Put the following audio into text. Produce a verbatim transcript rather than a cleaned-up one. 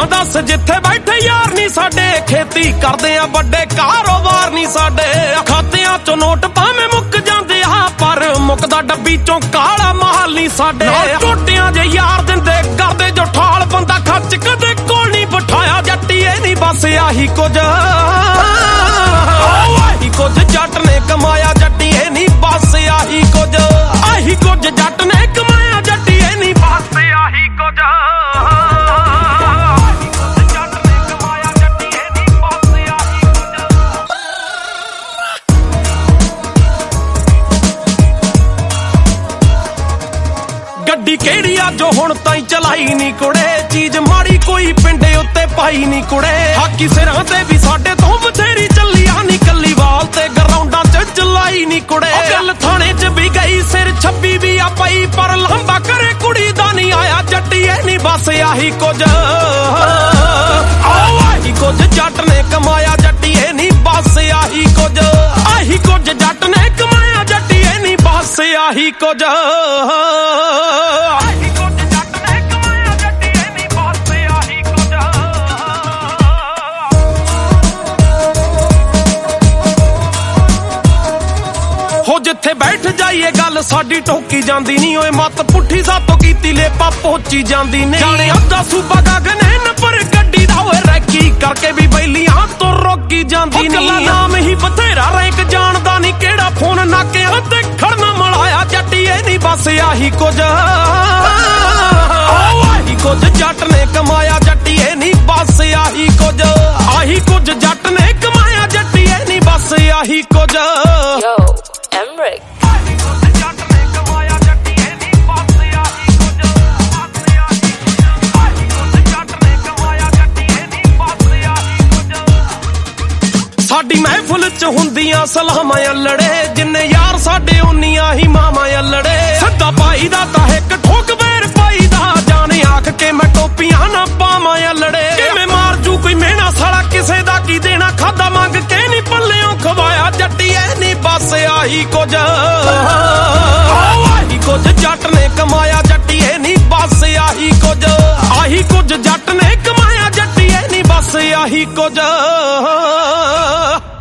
ਹਾਂ ਦੱਸ ਜਿੱਥੇ ਬੈਠੇ ਯਾਰ ਨੀ ਸਾਡੇ, ਖੇਤੀ ਕਰਦੇ ਆ ਵੱਡੇ ਕਾਰੋਬਾਰ ਨੀ ਸਾਡੇ। ਖਾਤਿਆਂ ਚੋਂ ਨੋਟ ਭਾਵੇਂ ਮੁੱਕ ਜਾਂਦੇ ਆ, ਪਰ ਮੁੱਕਦਾ ਡੱਬੀ ਚੋਂ ਕਾਲਾ ਮਾਲ ਨੀ ਸਾਡੇ। ਟੋਟਿਆਂ ਜੇ ਯਾਰ ਦਿੰਦੇ ਕਰਦੇ ਜੋ ਠਾਲ, ਬੰਦਾ ਖੱਚ ਕਦੇ ਕੋਲ ਨੀ ਬਿਠਾਇਆ ਜੱਟੀਏ ਨੀ ਬਸ ਆਹੀ ਕੁਝ, ਆਹੀ ਕੁਝ ਜੱਟ ਨੇ ਕਮਾਇਆ ਜੱਟੀਏ ਨੀ ਬਸ ਆਹੀ ਕੁਝ, ਆਹੀ ਕੁਝ ਜੱਟ ਨੇ ਕਮਾਇਆ ਜੱਟੀਏ ਨੀ ਬਸ ਆਹੀ ਕੁਝ। ਗੱਡੀ ਕਿਹੜੀ ਆ ਜੋ ਹੁਣ ਤਾਈਂ ਚਲਾਈ ਨੀ ਕੁੜੇ, ਚੀਜ਼ ਮਾੜੀ ਕੋਈ ਪਿੰਡੇ ਉੱਤੇ ਪਾਈ ਨੀ ਕੁੜੇ। ਹਾਕੀ ਸਿਰਾਂ ਤੇ ਵੀ ਸਾਡੇ ਤੋਂ ਬਥੇਰੀ ਚੱਲੀਆਂ ਨੀ, ਕੱਲੀ ਵਾਲ ਤੇ ਗਰਾਊਂਡਾਂ ਚ ਚਲਾਈ ਨੀ ਕੁੜੇ। ਗੱਲ ਥਾਣੇ ਚ ਵੀ ਗਈ ਸਿਰ ਛੱਬੀ ਵੀ ਆ ਪਈ, ਪਰ ਲੰਬਾ ਕਰੇ ਕੁੜੀ ਦਾ ਨੀ ਆਇਆ ਜੱਟੀਏ ਨੀ ਬਸ ਆਹੀ ਕੁਝ, ਆਹੀ ਕੁਝ ਜੱਟ ਨੇ ਕਮਾਇਆ ਜੱਟੀਏ ਨੀ ਬਸ ਆਹੀ ਕੁਝ, ਆਹੀ ਕੁਝ ਜੱਟ ਨੇ ਕਮਾਇਆ ਜੱਟੀਏ ਨੀ ਬਸ ਆਹੀ ਕੁਝ। ਹੋ ਜਿੱਥੇ ਬੈਠ ਜਾਈਏ ਗੱਲ ਸਾਡੀ ਟੋਕੀ ਜਾਂਦੀ ਨੀ, ਓਏ ਮੱਤ ਪੁੱਠੀ ਸਾਤੋਂ ਕੀਤੀ ਲੇਪਾ ਪਹੁੰਚੀ ਜਾਂਦੀ ਨੇ। ਜਾਣੇ ਅੱਧਾ ਸੂਬਾ ਗਗਨੇ ਨੰਬਰ ਗੱਡੀ ਦਾ, ਓਏ ਰੈਕੀ ਕਰਕੇ ਵੀ ਬੈਲੀਆਂ ਤੋਂ ਰੋਕੀ ਜਾਂਦੀ ਨੀ। ਕੱਲਾ ਨਾਮ ਹੀ ਬਥੇਰਾ ਰੈਂਕ ਜਾਣਦਾ ਨੀ, ਕਿਹੜਾ ਫੋਨ ਨਾਕਿਆਂ ਤੇ ਖੜਨਾ ਮਲਾਇਆ ਜੱਟੀਏ ਨੀ ਬਸ ਆਹੀ ਕੁਝ, ਆਹੀ ਕੁਝ ਜੱਟ ਨੇ ਕਮਾਇਆ ਜੱਟੀਏ ਨੀ ਬਸ ਆਹੀ ਕੁਝ, ਆਹੀ ਕੁਝ ਜੱਟ ਨੇ ਕਮਾਇਆ ਜੱਟੀਏ ਨੀ ਬਸ ਆਹੀ ਕੁਝ। Yo, Emric. ਸਾਡੀ ਮਹਿਫਲ ਚ ਹੁੰਦੀਆਂ ਸਲਾਮਾਂ ਅਲੜੇ, ਜਿੰਨੇ ਯਾਰ ਸਾਡੇ ਉਨੀਆਂ ਹੀ ਮਾਵਾਂ ਅਲੜੇ। ਸੱਦਾ ਪਾਈ ਦਾ ਤਾਂ ਇੱਕ ਠੋਕ ਬੇਰ ਪਾਈ ਦਾ, ਜਾਣੇ ਆਖ ਕੇ ਮੈਂ ਟੋਪੀਆਂ ਨਾ ਪਾਵਾਂ ਅਲੜੇ। ਕਿਵੇਂ ਮਾਰ ਜੂ ਕੋਈ ਮਿਹਣਾ ਸਾਲਾ ਕਿਸੇ ਦਾ ਕੀ ਦੇਣਾ, ਖਾਦਾ ਮੰਗ ਕੇ ਨੀ ਪੱਲਿਓਂ ਖਵਾਇਆ ਜੱਟੀਏ ਨੀ ਬਸ ਆਹੀ ਕੁਝ, ਆਹੀ ਕੁਝ ਜੱਟ ਨੇ ਕਮਾਇਆ ਜੱਟੀਏ ਨੀ ਬਸ ਆਹੀ ਕੁਝ, ਆਹੀ ਕੁਝ ਜੱਟ ਨੇ ਕਮਾਇਆ ਜੱਟੀਏ ਨੀ ਬਸ ਆਹੀ ਕੁਝ।